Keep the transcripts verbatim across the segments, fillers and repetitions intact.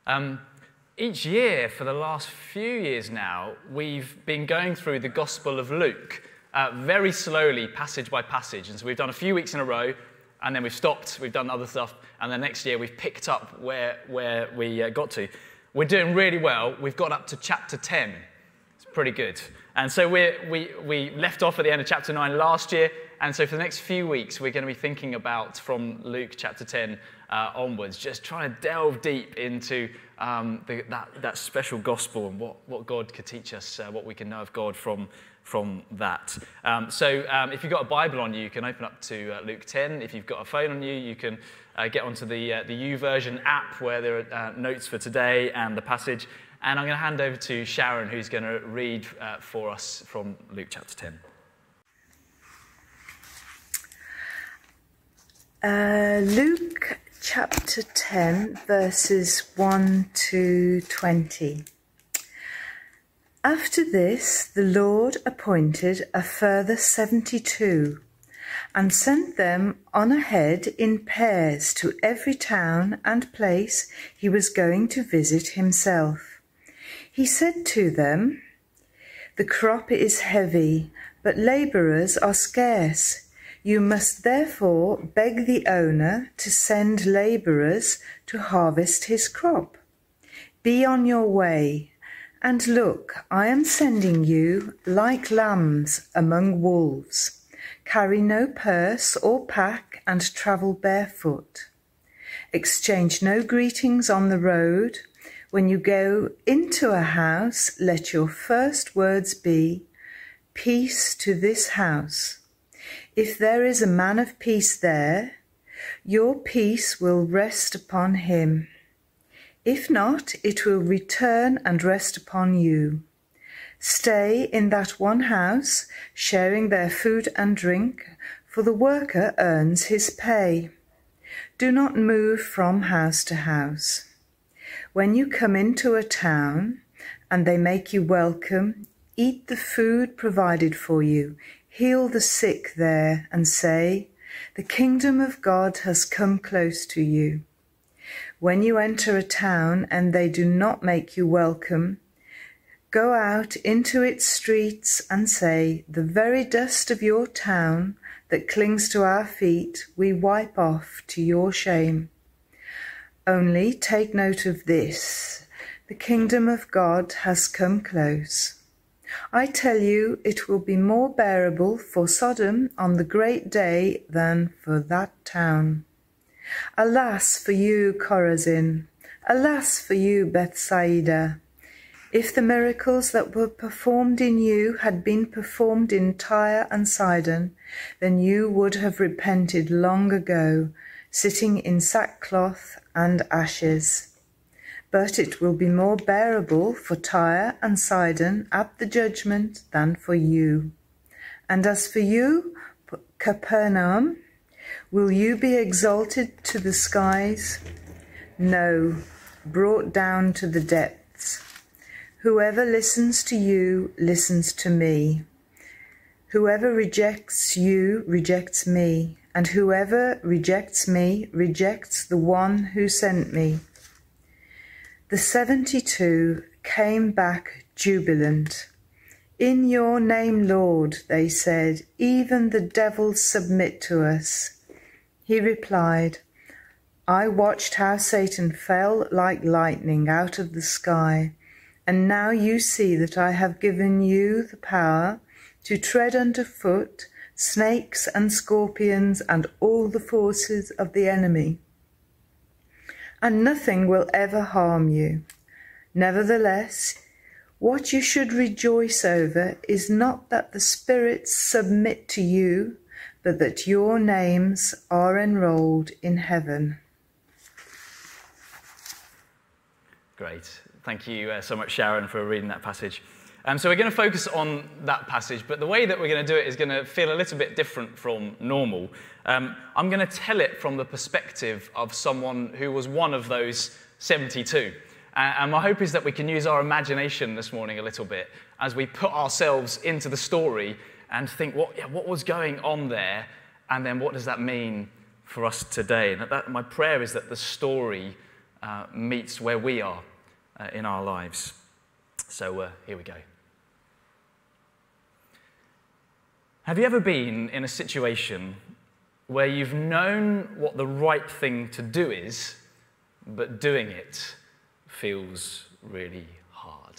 Um, each year for the last few years now, we've been going through the Gospel of Luke uh, very slowly, passage by passage. And so we've done a few weeks in a row, and then we've stopped, we've done other stuff, and then next year we've picked up where, where we uh, got to. We're doing really well. We've got up to chapter ten. It's pretty good. And so we're, we we left off at the end of chapter nine last year, and so for the next few weeks we're going to be thinking about from Luke chapter ten uh, onwards, just trying to delve deep into um, the, that, that special gospel and what, what God could teach us, uh, what we can know of God from, from that. Um, so um, if you've got a Bible on you, you can open up to uh, Luke ten. If you've got a phone on you, you can uh, get onto the, uh, the YouVersion app where there are uh, notes for today and the passage. And I'm going to hand over to Sharon, who's going to read uh, for us from Luke chapter ten. Uh, Luke chapter ten, verses one to twenty. After this, the Lord appointed a further seventy-two and sent them on ahead in pairs to every town and place he was going to visit himself. He said to them, "The crop is heavy, but labourers are scarce. You must therefore beg the owner to send labourers to harvest his crop. Be on your way, and look, I am sending you like lambs among wolves. Carry no purse or pack and travel barefoot. Exchange no greetings on the road. When you go into a house, let your first words be, 'Peace to this house.' If there is a man of peace there, your peace will rest upon him. If not, it will return and rest upon you. Stay in that one house, sharing their food and drink, for the worker earns his pay. Do not move from house to house. When you come into a town and they make you welcome, eat the food provided for you, heal the sick there, and say, 'The kingdom of God has come close to you.' When you enter a town and they do not make you welcome, go out into its streets and say, 'The very dust of your town that clings to our feet we wipe off to your shame.' Only take note of this, the kingdom of God has come close. I tell you, it will be more bearable for Sodom on the great day than for that town. Alas for you, Chorazin! Alas for you, Bethsaida! If the miracles that were performed in you had been performed in Tyre and Sidon, then you would have repented long ago, sitting in sackcloth and ashes. But it will be more bearable for Tyre and Sidon at the judgment than for you. And as for you, Capernaum, will you be exalted to the skies? No, brought down to the depths. Whoever listens to you listens to me. Whoever rejects you rejects me, and whoever rejects me rejects the one who sent me." The seventy-two came back jubilant. "In your name, Lord," they said, "even the devils submit to us." He replied, "I watched how Satan fell like lightning out of the sky, and now you see that I have given you the power to tread underfoot snakes and scorpions and all the forces of the enemy, and nothing will ever harm you. Nevertheless, what you should rejoice over is not that the spirits submit to you, but that your names are enrolled in heaven." Great. Thank you uh, so much, Sharon, for reading that passage. Um, so we're going to focus on that passage, but the way that we're going to do it is going to feel a little bit different from normal. Um, I'm going to tell it from the perspective of someone who was one of those seventy-two. Uh, and my hope is that we can use our imagination this morning a little bit as we put ourselves into the story and think, what, yeah, what was going on there, and then what does that mean for us today? And that, my prayer is that the story uh, meets where we are uh, in our lives. So uh, here we go. Have you ever been in a situation where you've known what the right thing to do is, but doing it feels really hard?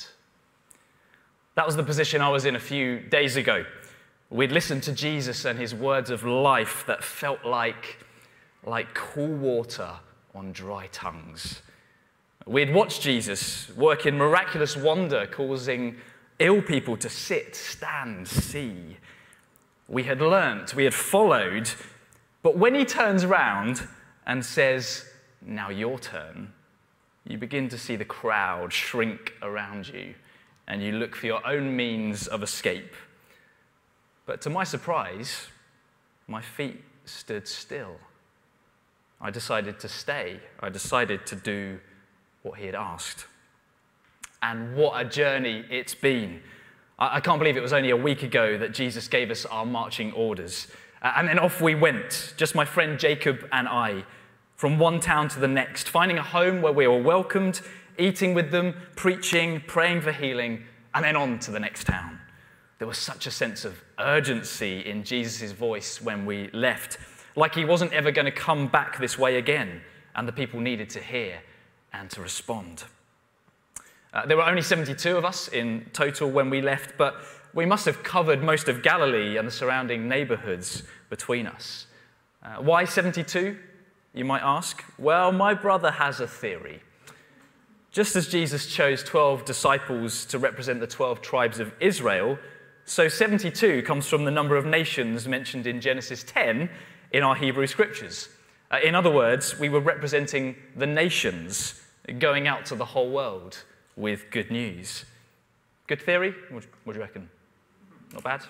That was the position I was in a few days ago. We'd listened to Jesus and his words of life that felt like, like cool water on dry tongues. We'd watched Jesus work in miraculous wonder, causing ill people to sit, stand, see. We had learnt, we had followed, but when he turns around and says, "Now your turn," you begin to see the crowd shrink around you, and you look for your own means of escape. But to my surprise, my feet stood still. I decided to stay. I decided to do what he had asked. And what a journey it's been. I can't believe it was only a week ago that Jesus gave us our marching orders. Uh, and then off we went, just my friend Jacob and I, from one town to the next, finding a home where we were welcomed, eating with them, preaching, praying for healing, and then on to the next town. There was such a sense of urgency in Jesus' voice when we left, like he wasn't ever going to come back this way again, and the people needed to hear and to respond. Uh, there were only seventy-two of us in total when we left, but we must have covered most of Galilee and the surrounding neighborhoods between us. Uh, why seventy-two, you might ask? Well, my brother has a theory. Just as Jesus chose twelve disciples to represent the twelve tribes of Israel, so seventy-two comes from the number of nations mentioned in Genesis ten in our Hebrew scriptures. Uh, in other words, we were representing the nations going out to the whole world with good news. Good theory? What, what do you reckon? Not bad?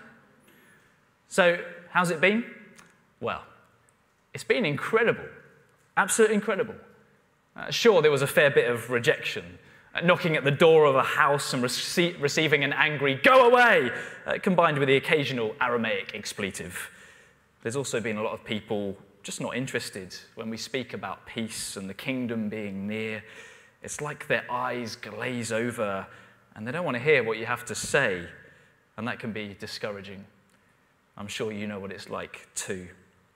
So, how's it been? Well, it's been incredible. Absolutely incredible. Uh, sure, there was a fair bit of rejection. Uh, knocking at the door of a house and rece- receiving an angry, "Go away!" Uh, combined with the occasional Aramaic expletive. There's also been a lot of people just not interested when we speak about peace and the kingdom being near. It's like their eyes glaze over and they don't want to hear what you have to say, and that can be discouraging. I'm sure you know what it's like too.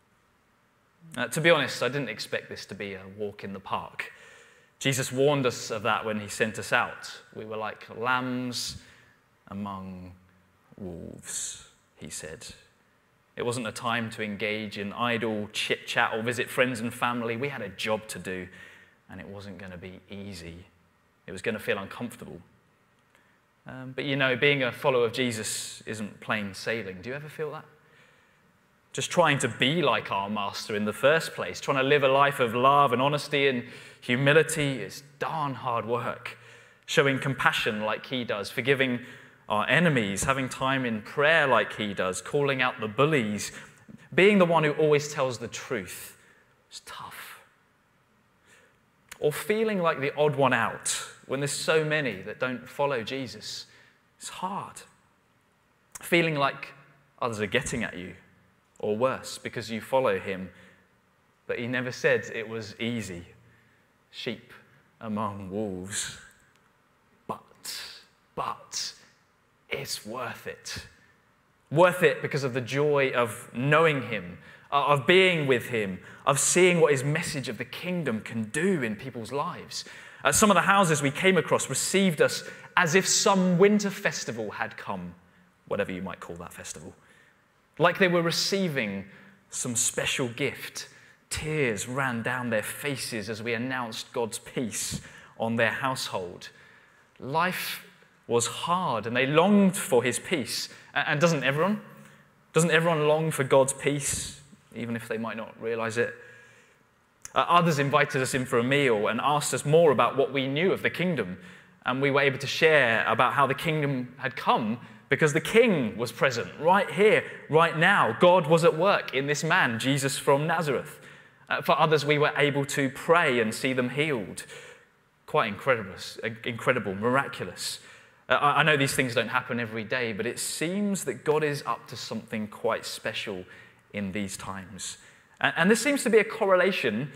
Uh, to be honest, I didn't expect this to be a walk in the park. Jesus warned us of that when he sent us out. We were like lambs among wolves, he said. It wasn't a time to engage in idle chit-chat or visit friends and family. We had a job to do, and it wasn't going to be easy. It was going to feel uncomfortable. Um, but you know, being a follower of Jesus isn't plain sailing. Do you ever feel that? Just trying to be like our master in the first place, trying to live a life of love and honesty and humility is darn hard work. Showing compassion like he does, forgiving our enemies, having time in prayer like he does, calling out the bullies, being the one who always tells the truth is tough. Or feeling like the odd one out when there's so many that don't follow Jesus is hard. Feeling like others are getting at you, or worse, because you follow him. But he never said it was easy. Sheep among wolves. But, but, it's worth it. Worth it because of the joy of knowing him, of being with him, of seeing what his message of the kingdom can do in people's lives. Uh, some of the houses we came across received us as if some winter festival had come, whatever you might call that festival. Like they were receiving some special gift. Tears ran down their faces as we announced God's peace on their household. Life was hard and they longed for his peace. And doesn't everyone? Doesn't everyone long for God's peace, even if they might not realize it? Uh, others invited us in for a meal and asked us more about what we knew of the kingdom. And we were able to share about how the kingdom had come because the king was present right here, right now. God was at work in this man, Jesus from Nazareth. Uh, for others, we were able to pray and see them healed. Quite incredible, incredible, miraculous. Uh, I know these things don't happen every day, but it seems that God is up to something quite special in these times. And, and there seems to be a correlation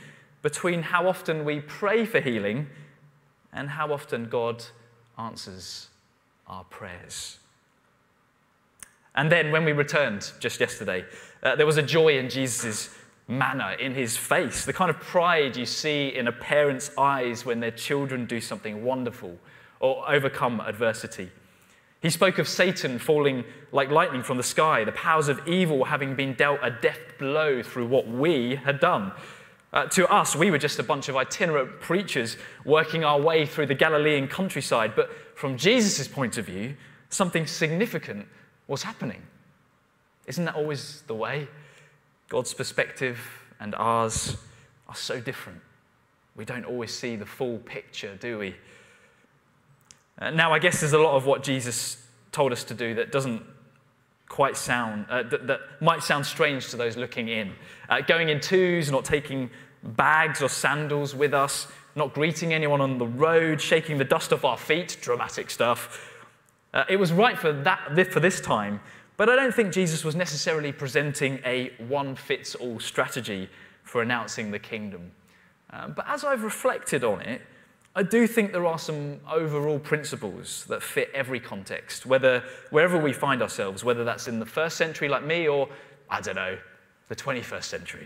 between how often we pray for healing and how often God answers our prayers. And then when we returned just yesterday, uh, there was a joy in Jesus' manner, in his face, the kind of pride you see in a parent's eyes when their children do something wonderful or overcome adversity. He spoke of Satan falling like lightning from the sky, the powers of evil having been dealt a deft blow through what we had done. Uh, to us, we were just a bunch of itinerant preachers working our way through the Galilean countryside, but from Jesus' point of view, something significant was happening. Isn't that always the way? God's perspective and ours are so different. We don't always see the full picture, do we? Uh, now, I guess there's a lot of what Jesus told us to do that doesn't quite sound, uh, that, that might sound strange to those looking in. Uh, going in twos, not taking bags or sandals with us, not greeting anyone on the road, shaking the dust off our feet, dramatic stuff. Uh, it was right for that for this time, but I don't think Jesus was necessarily presenting a one-fits-all strategy for announcing the kingdom. Uh, but as I've reflected on it, I do think there are some overall principles that fit every context, whether wherever we find ourselves, whether that's in the first century like me or, I don't know, the twenty-first century.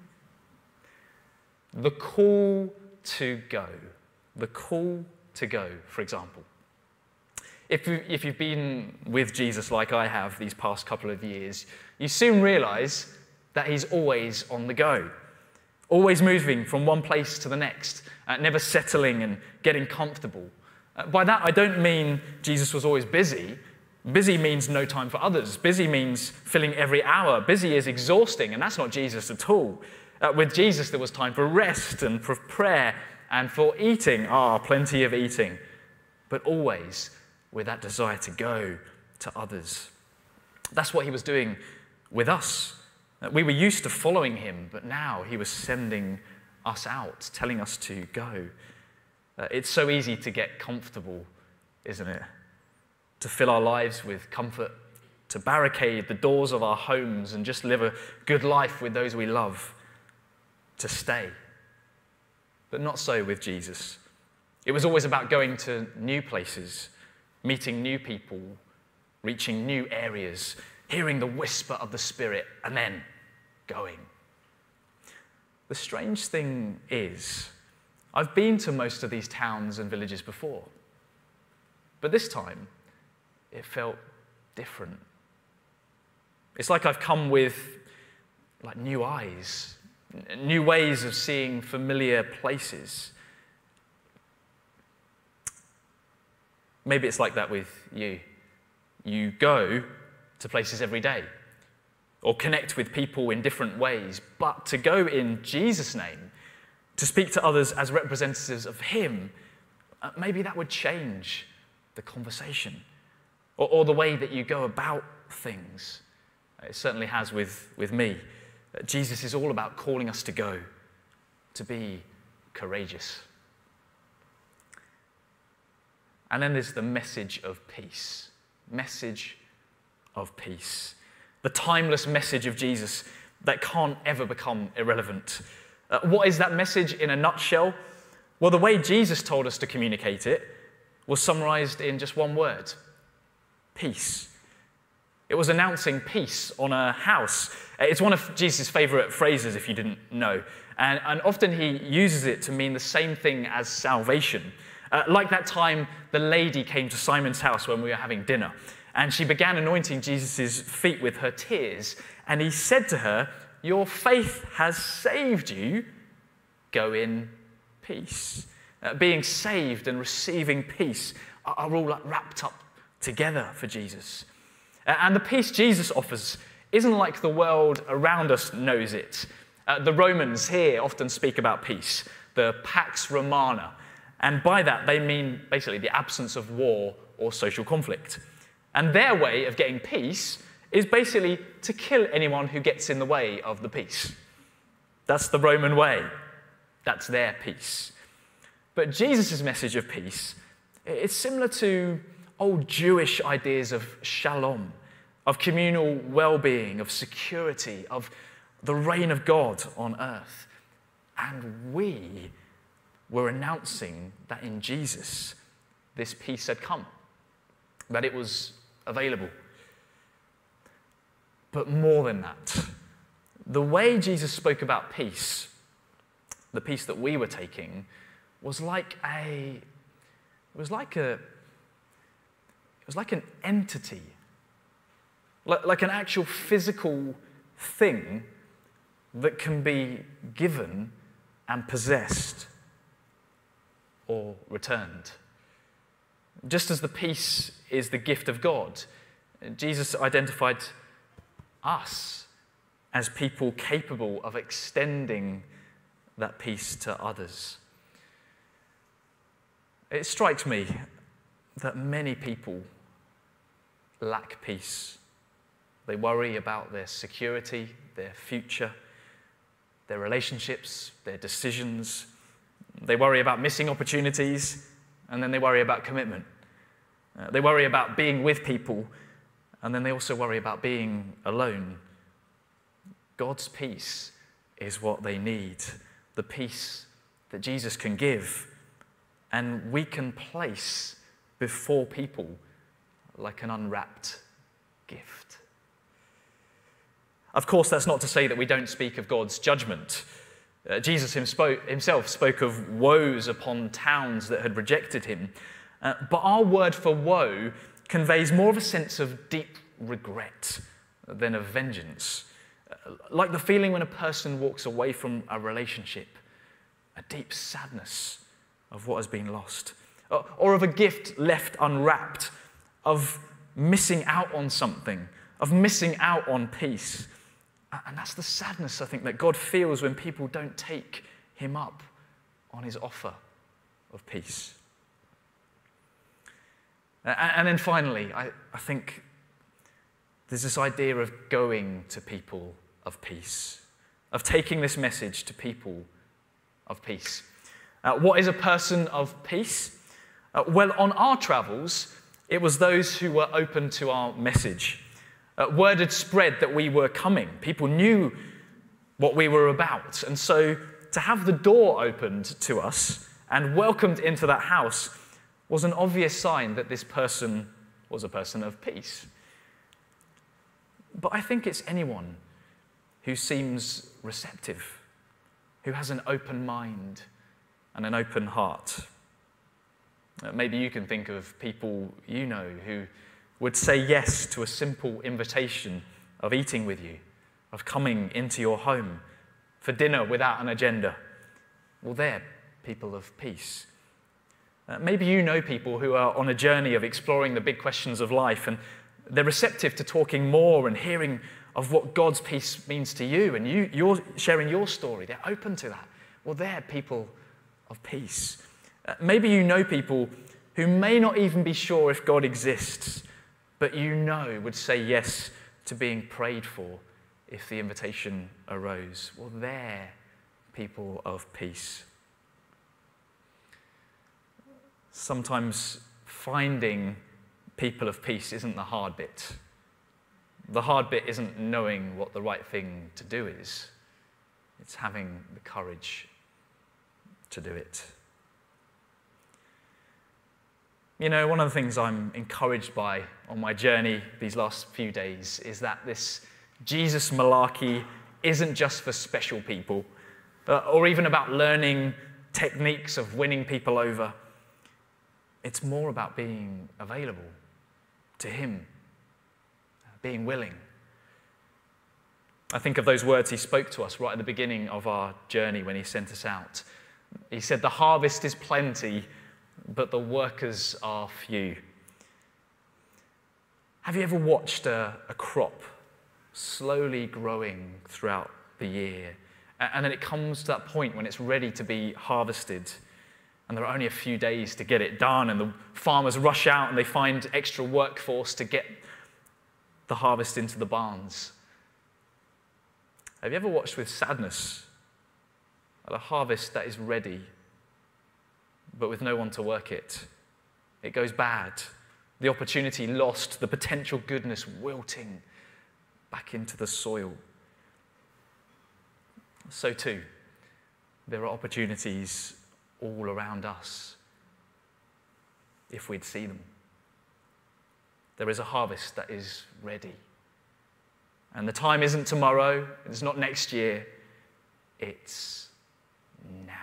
The call to go. The call to go, for example. If, you, if you've been with Jesus like I have these past couple of years, you soon realize that he's always on the go. Always moving from one place to the next, uh, never settling and getting comfortable. Uh, by that, I don't mean Jesus was always busy. Busy means no time for others. Busy means filling every hour. Busy is exhausting, and that's not Jesus at all. Uh, with Jesus, there was time for rest and for prayer and for eating. Ah, plenty of eating. But always with that desire to go to others. That's what he was doing with us. We were used to following him, but now he was sending us out, telling us to go. Uh, it's so easy to get comfortable, isn't it? To fill our lives with comfort, to barricade the doors of our homes and just live a good life with those we love, to stay. But not so with Jesus. It was always about going to new places, meeting new people, reaching new areas, hearing the whisper of the Spirit, and then going. The strange thing is, I've been to most of these towns and villages before, but this time, it felt different. It's like I've come with like new eyes, new ways of seeing familiar places. Maybe it's like that with you. You go to places every day or connect with people in different ways, but to go in Jesus' name, to speak to others as representatives of him, uh, maybe that would change the conversation or, or the way that you go about things. It certainly has with, with me. Uh, Jesus is all about calling us to go, to be courageous. And then there's the message of peace. Message of peace. The timeless message of Jesus that can't ever become irrelevant. Uh, what is that message in a nutshell? Well, the way Jesus told us to communicate it was summarized in just one word: peace. It was announcing peace on a house. It's one of Jesus' favorite phrases, if you didn't know. And, and often he uses it to mean the same thing as salvation. Uh, like that time the lady came to Simon's house when we were having dinner, and she began anointing Jesus' feet with her tears, and he said to her, "Your faith has saved you. Go in peace." Uh, being saved and receiving peace are, are all like wrapped up together for Jesus. Uh, and the peace Jesus offers isn't like the world around us knows it. Uh, the Romans here often speak about peace, the Pax Romana. And by that, they mean basically the absence of war or social conflict. And their way of getting peace is basically to kill anyone who gets in the way of the peace. That's the Roman way. That's their peace. But Jesus' message of peace, it's similar to old Jewish ideas of shalom, of communal well-being, of security, of the reign of God on earth. And we were announcing that in Jesus, this peace had come, that it was available. But more than that, the way Jesus spoke about peace, the peace that we were taking, was like a, it was like a, it was like an entity, like, like an actual physical thing that can be given and possessed or returned. Just as the peace is the gift of God, Jesus identified us as people capable of extending that peace to others. It strikes me that many people lack peace. They worry about their security, their future, their relationships, their decisions. They worry about missing opportunities, and then they worry about commitment. Uh, they worry about being with people, and then they also worry about being alone. God's peace is what they need, the peace that Jesus can give, and we can place before people like an unwrapped gift. Of course, that's not to say that we don't speak of God's judgment. Uh, Jesus himself spoke of woes upon towns that had rejected him. Uh, but our word for woe conveys more of a sense of deep regret than of vengeance. Uh, like the feeling when a person walks away from a relationship, a deep sadness of what has been lost, or, or of a gift left unwrapped, of missing out on something, of missing out on peace. And that's the sadness, I think, that God feels when people don't take him up on his offer of peace. And then finally, I, I think there's this idea of going to people of peace, of taking this message to people of peace. Uh, what is a person of peace? Uh, well, on our travels, it was those who were open to our message. Uh, word had spread that we were coming. People knew what we were about. And so to have the door opened to us and welcomed into that house was an obvious sign that this person was a person of peace. But I think it's anyone who seems receptive, who has an open mind and an open heart. Uh, maybe you can think of people you know who would say yes to a simple invitation of eating with you, of coming into your home for dinner without an agenda. Well, they're people of peace. Uh, maybe you know people who are on a journey of exploring the big questions of life, and they're receptive to talking more and hearing of what God's peace means to you, and you, you're sharing your story. They're open to that. Well, they're people of peace. Uh, maybe you know people who may not even be sure if God exists, but you know would say yes to being prayed for if the invitation arose. Well, they're people of peace. Sometimes finding people of peace isn't the hard bit. The hard bit isn't knowing what the right thing to do is. It's having the courage to do it. You know, one of the things I'm encouraged by on my journey these last few days is that this Jesus malarkey isn't just for special people, uh, or even about learning techniques of winning people over. It's more about being available to him, being willing. I think of those words he spoke to us right at the beginning of our journey when he sent us out. He said, "The harvest is plenty, but the workers are few." Have you ever watched a, a crop slowly growing throughout the year, and then it comes to that point when it's ready to be harvested, and there are only a few days to get it done, and the farmers rush out and they find extra workforce to get the harvest into the barns? Have you ever watched with sadness at a harvest that is ready, but with no one to work it? It goes bad. The opportunity lost, the potential goodness wilting back into the soil. So too, there are opportunities all around us if we'd see them. There is a harvest that is ready. And the time isn't tomorrow, it's not next year, it's now.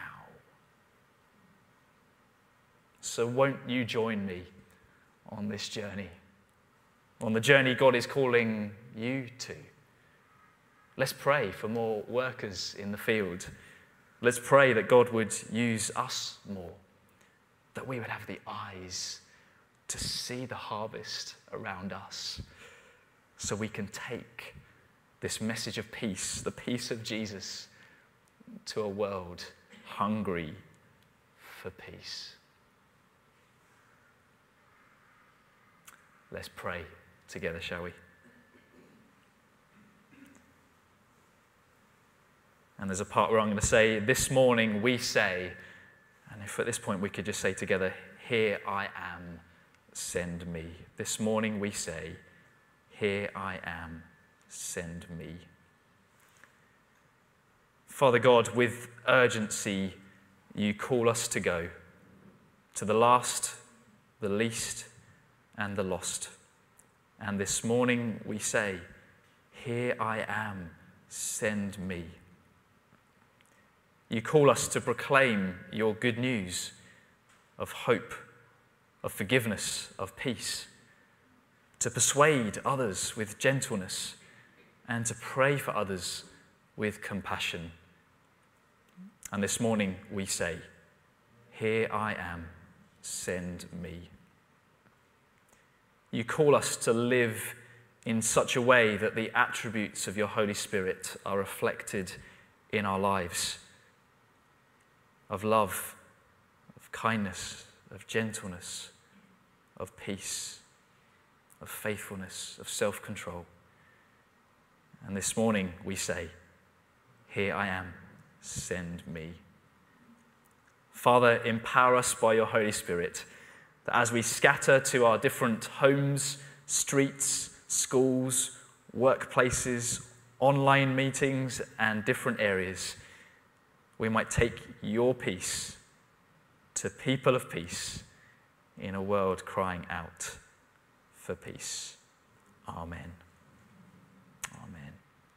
So won't you join me on this journey? On the journey God is calling you to. Let's pray for more workers in the field. Let's pray that God would use us more, that we would have the eyes to see the harvest around us so we can take this message of peace, the peace of Jesus, to a world hungry for peace. Let's pray together, shall we? And there's a part where I'm going to say, this morning we say, and if at this point we could just say together, here I am, send me. This morning we say, here I am, send me. Father God, with urgency, you call us to go to the last, the least, and the lost. And this morning we say, here I am, send me. You call us to proclaim your good news of hope, of forgiveness, of peace, to persuade others with gentleness, and to pray for others with compassion. And this morning we say, here I am, send me. You call us to live in such a way that the attributes of your Holy Spirit are reflected in our lives, of love, of kindness, of gentleness, of peace, of faithfulness, of self-control. And this morning we say, here I am, send me. Father, empower us by your Holy Spirit, that as we scatter to our different homes, streets, schools, workplaces, online meetings, and different areas, we might take your peace to people of peace in a world crying out for peace. Amen.